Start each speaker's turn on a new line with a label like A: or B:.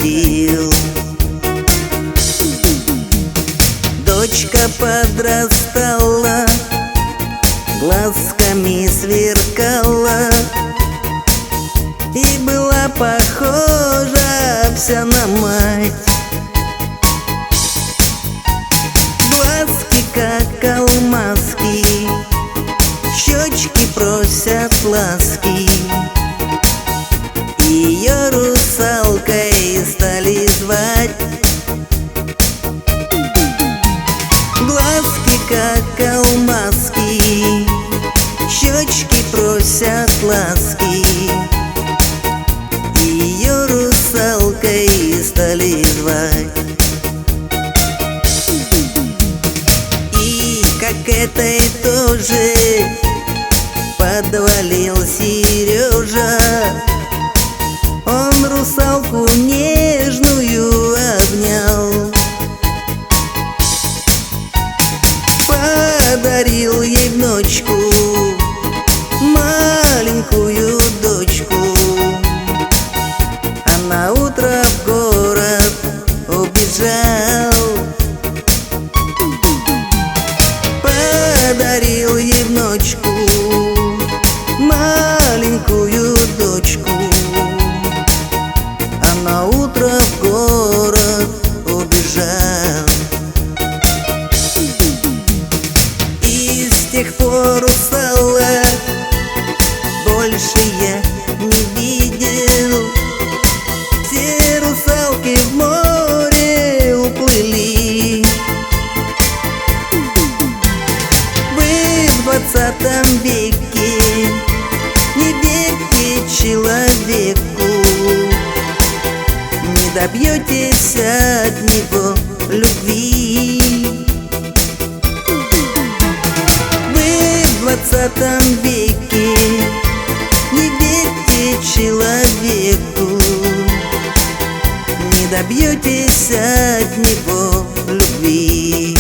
A: ходил. Дочка подрастала, глазками сверкала и была похожа вся на мать. Глазки как алмазки, щечки просят ласки. Ее русалкой стали звать. Глазки как алмазки, щечки просят ласки. Ее русалкой стали звать. И как этой тоже подвалил Сережа, он русалку нежную обнял, подарил ей внучку, маленькую дочку. А на утро в город убежал, подарил ей внучку, маленькую дочку. А на утро в город убежал. И с тех пор русала больше я не видел. Все русалки в море уплыли. Вы в 20 веке, не верьте человеку, не добьетесь от него любви. Вы в 20 веке, не верьте человеку, не добьетесь от него любви.